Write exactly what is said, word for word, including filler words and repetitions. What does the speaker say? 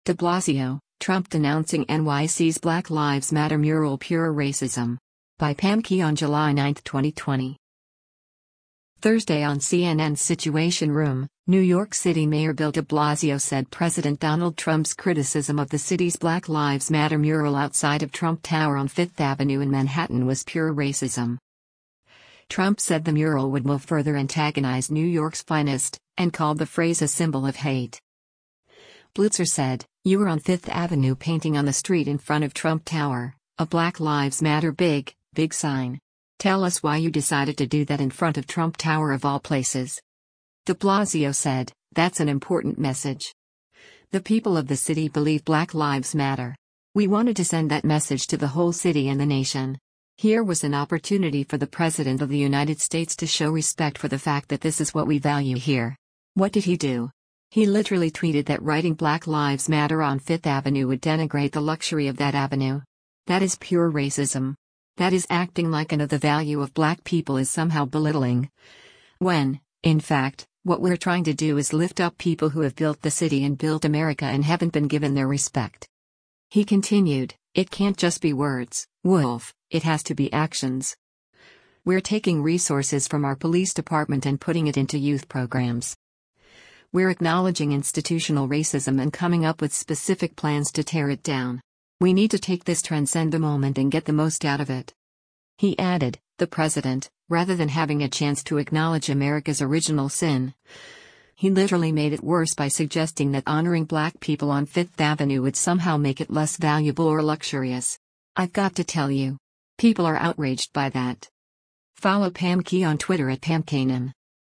De Blasio, Trump denouncing N Y C's Black Lives Matter mural pure racism. By Pam Key on July ninth twenty twenty. Thursday on C N N's Situation Room, New York City Mayor Bill de Blasio said President Donald Trump's criticism of the city's Black Lives Matter mural outside of Trump Tower on Fifth Avenue in Manhattan was pure racism. Trump said the mural would will further antagonize New York's finest, and called the phrase a symbol of hate. Blitzer said, "You were on Fifth Avenue painting on the street in front of Trump Tower, a Black Lives Matter big, big sign. Tell us why you decided to do that in front of Trump Tower of all places." De Blasio said, "That's an important message. The people of the city believe Black Lives Matter. We wanted to send that message to the whole city and the nation. Here was an opportunity for the President of the United States to show respect for the fact that this is what we value here." What did he do? He literally tweeted that writing Black Lives Matter on Fifth Avenue would denigrate the luxury of that avenue. That is pure racism. That is acting like another value of black people is somehow belittling. When, in fact, what we're trying to do is lift up people who have built the city and built America and haven't been given their respect. He continued, "It can't just be words, Wolf, it has to be actions. We're taking resources from our police department and putting it into youth programs. We're acknowledging institutional racism and coming up with specific plans to tear it down. We need to take this transcend the moment and get the most out of it." He added, the president, rather than having a chance to acknowledge America's original sin, he literally made it worse by suggesting that honoring black people on Fifth Avenue would somehow make it less valuable or luxurious. I've got to tell you. People are outraged by that. Follow Pam Key on Twitter at Pam Kanan.